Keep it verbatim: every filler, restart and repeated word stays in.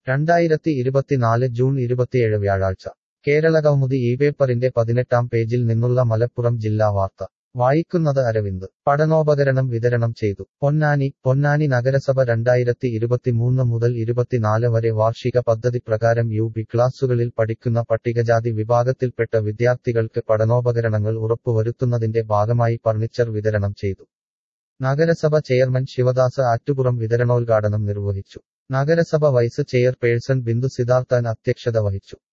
രണ്ടായിരത്തി ഇരുപത്തിനാല് ജൂൺ ഇരുപത്തിയേഴ് വ്യാഴാഴ്ച കേരളകൗമുദി ഈ പേപ്പറിന്റെ പതിനെട്ടാം പേജിൽ നിന്നുള്ള മലപ്പുറം ജില്ലാ വാർത്ത വായിക്കുന്നത് അരവിന്ദ് പഠനോപകരണം വിതരണം ചെയ്തു പൊന്നാനി പൊന്നാനി നഗരസഭ രണ്ടായിരത്തി ഇരുപത്തിമൂന്ന് മുതൽ ഇരുപത്തിനാല് വരെ വാർഷിക പദ്ധതി പ്രകാരം യു പി ക്ലാസുകളിൽ പഠിക്കുന്ന പട്ടികജാതി വിഭാഗത്തിൽപ്പെട്ട വിദ്യാർത്ഥികൾക്ക് പഠനോപകരണങ്ങൾ ഉറപ്പുവരുത്തുന്നതിന്റെ ഭാഗമായി ഫർണിച്ചർ വിതരണം ചെയ്തു നഗരസഭ ചെയർമാൻ ശിവദാസ് ആറ്റുപുറം വിതരണോദ്ഘാടനം നിർവഹിച്ചു നഗരസഭ വൈസ് ചെയർപേഴ്സൺ ബിന്ദു സിദ്ധാർത്ഥൻ അധ്യക്ഷത വഹിച്ചു